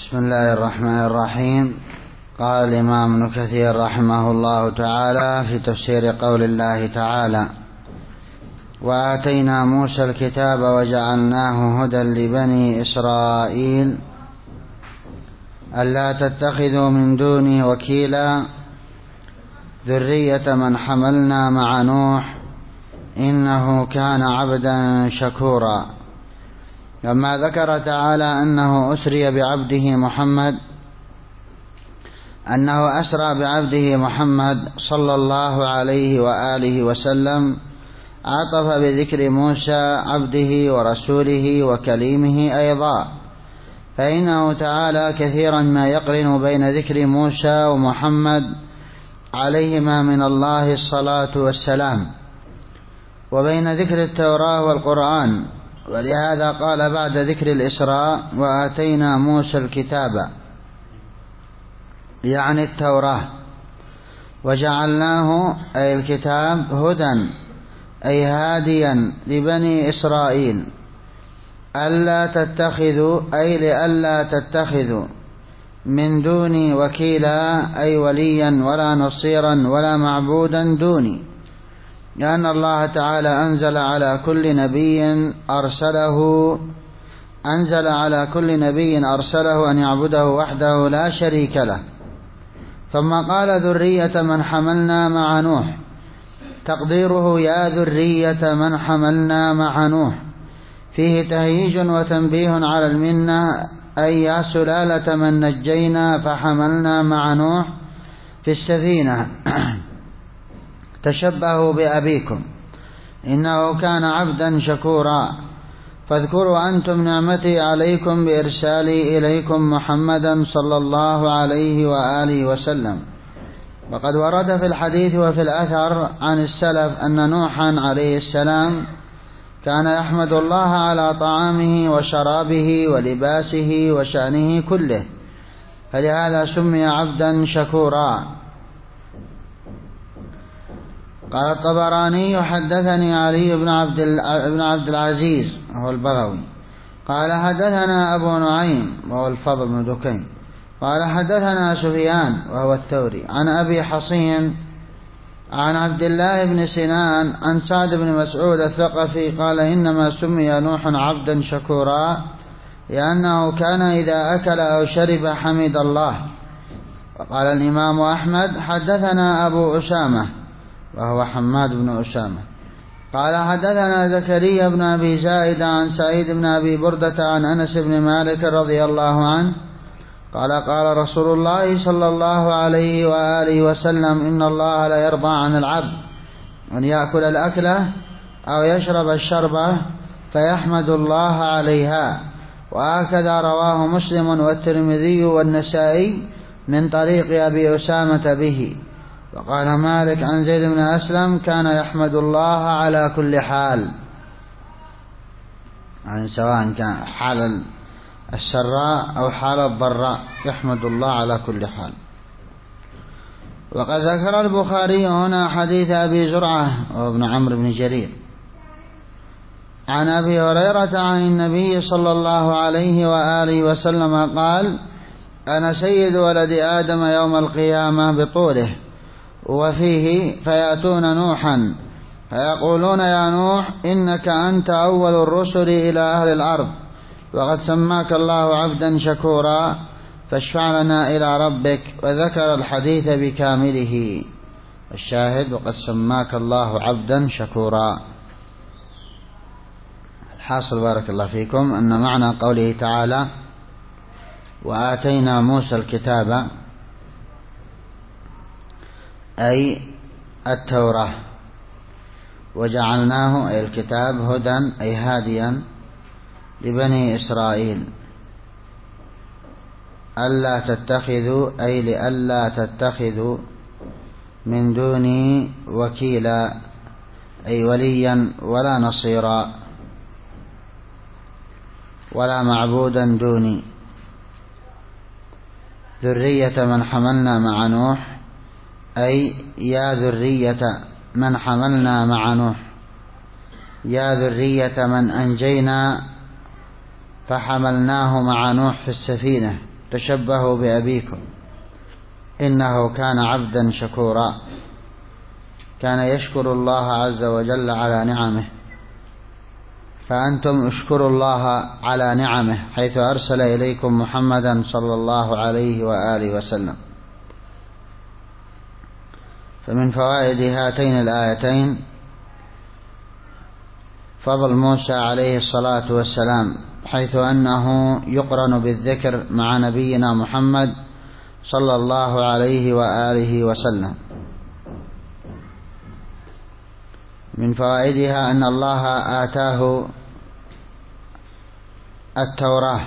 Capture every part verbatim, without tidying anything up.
بسم الله الرحمن الرحيم. قال الإمام ابن كثير رحمه الله تعالى في تفسير قول الله تعالى: وآتينا موسى الكتاب وجعلناه هدى لبني إسرائيل ألا تتخذوا من دوني وكيلا ذرية من حملنا مع نوح إنه كان عبدا شكورا. لما ذكر تعالى أنه أسري بعبده محمد أنه أسرى بعبده محمد صلى الله عليه وآله وسلم، عطف بذكر موسى عبده ورسوله وكليمه أيضا، فإنه تعالى كثيرا ما يقرن بين ذكر موسى ومحمد عليهما من الله الصلاة والسلام وبين ذكر التوراة والقرآن، ولهذا قال بعد ذكر الإسراء: وآتينا موسى الكتاب، يعني التوراة، وجعلناه أي الكتاب هدى أي هاديا لبني إسرائيل ألا تتخذوا أي لألا تتخذوا من دوني وكيلا أي وليا ولا نصيرا ولا معبودا دوني، لأن الله تعالى أنزل على كل نبي أرسله أنزل على كل نبي أرسله أن يعبده وحده لا شريك له. ثم قال: ذرية من حملنا مع نوح، تقديره: يا ذرية من حملنا مع نوح، فيه تهييج وتنبيه على المنة، أي يا سلالة من نجينا فحملنا مع نوح في السفينة تشبهوا بأبيكم إنه كان عبدا شكورا. فاذكروا أنتم نعمتي عليكم بإرسالي إليكم محمدا صلى الله عليه وآله وسلم. وقد ورد في الحديث وفي الأثر عن السلف أن نوحا عليه السلام كان يحمد الله على طعامه وشرابه ولباسه وشأنه كله، فلهذا سمي عبدا شكورا. قال الطبراني: حدثني علي بن عبد بن عبد العزيز وهو البغوي قال حدثنا أبو نعيم وهو الفضل بن دكين قال حدثنا سفيان وهو الثوري عن أبي حصين عن عبد الله بن سنان عن سعد بن مسعود الثقفي قال: إنما سمي نوح عبدا شكورا لأنه كان إذا أكل أو شرب حمد الله. وقال الإمام أحمد: حدثنا أبو أسامة وهو حماد بن أسامة قال حدثنا زكريا بن أبي زائد عن سعيد بن أبي بردة عن أنس بن مالك رضي الله عنه قال: قال رسول الله صلى الله عليه وآله وسلم: إن الله لا يرضى عن العبد أن يأكل الأكلة أو يشرب الشربة فيحمد الله عليها. وهكذا رواه مسلم والترمذي والنسائي من طريق أبي أسامة به. وقال مالك عن زيد بن أسلم: كان يحمد الله على كل حال، يعني سواء كان حال السراء أو حال الضراء يحمد الله على كل حال. وقد ذكر البخاري هنا حديث أبي زرعة وابن عمرو بن جرير عن أبي هريرة عن النبي صلى الله عليه وآله وسلم قال: أنا سيد ولد آدم يوم القيامة بطوله، وفيه فيأتون نوحا فيقولون: يا نوح إنك أنت أول الرسل إلى أهل الأرض، وقد سماك الله عبدا شكورا، فاشفع لنا إلى ربك. وذكر الحديث بكامله. الشاهد: وقد سماك الله عبدا شكورا. الحاصل بارك الله فيكم أن معنى قوله تعالى: وآتينا موسى الكتاب، أي التوراة، وجعلناه أي الكتاب هدى أي هاديا لبني إسرائيل ألا تتخذوا أي لألا تتخذوا من دوني وكيلا أي وليا ولا نصيرا ولا معبودا دوني. ذرية من حملنا مع نوح أي يا ذرية من حملنا مع نوح، يا ذرية من أنجينا فحملناه مع نوح في السفينة تشبهوا بأبيكم إنه كان عبدا شكورا. كان يشكر الله عز وجل على نعمه، فأنتم اشكروا الله على نعمه حيث أرسل إليكم محمدا صلى الله عليه وآله وسلم. فمن فوائد هاتين الآيتين فضل موسى عليه الصلاة والسلام، حيث أنه يقرن بالذكر مع نبينا محمد صلى الله عليه وآله وسلم. من فوائدها أن الله آتاه التوراة.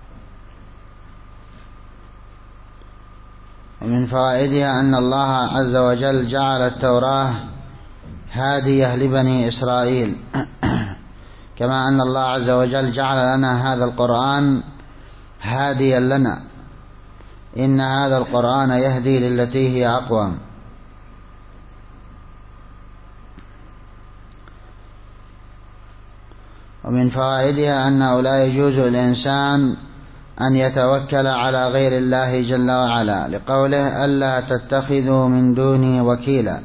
ومن فوائدها أن الله عز وجل جعل التوراة هادية لبني إسرائيل، كما أن الله عز وجل جعل لنا هذا القرآن هاديا لنا. إن هذا القرآن يهدي للتي هي أقوم. ومن فوائدها أنه لا يجوز للإنسان أن يتوكل على غير الله جل وعلا، لقوله ألا تتخذوا من دوني وكيلا.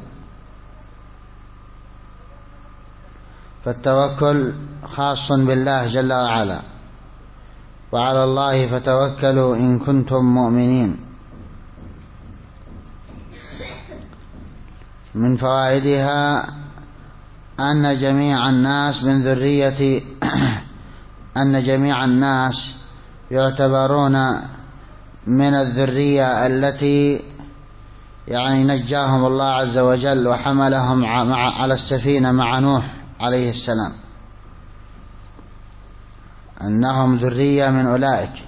فالتوكل خاص بالله جل وعلا، وعلى الله فتوكلوا إن كنتم مؤمنين. من فوائدها أن جميع الناس من ذرية أن جميع الناس يعتبرون من الذرية التي يعني نجاهم الله عز وجل وحملهم على السفينة مع نوح عليه السلام، أنهم ذرية من أولئك.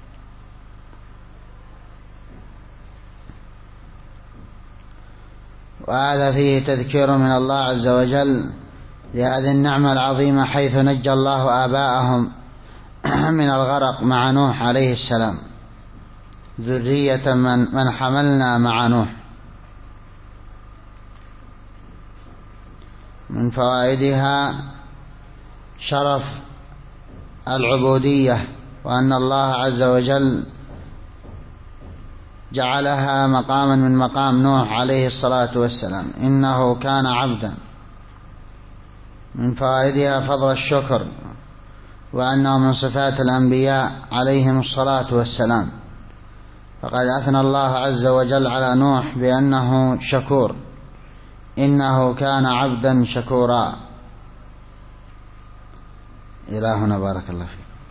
وهذا فيه تذكير من الله عز وجل لهذه النعمة العظيمة، حيث نجى الله آباءهم من الغرق مع نوح عليه السلام، ذرية من, من حملنا مع نوح. من فوائدها شرف العبودية، وأن الله عز وجل جعلها مقاما من مقام نوح عليه الصلاة والسلام، إنه كان عبدا. من فوائدها فضل الشكر، وأنه من صفات الأنبياء عليهم الصلاة والسلام، فقد أثنى الله عز وجل على نوح بأنه شكور، إنه كان عبدا شكورا. إلى هنا بارك الله فيك.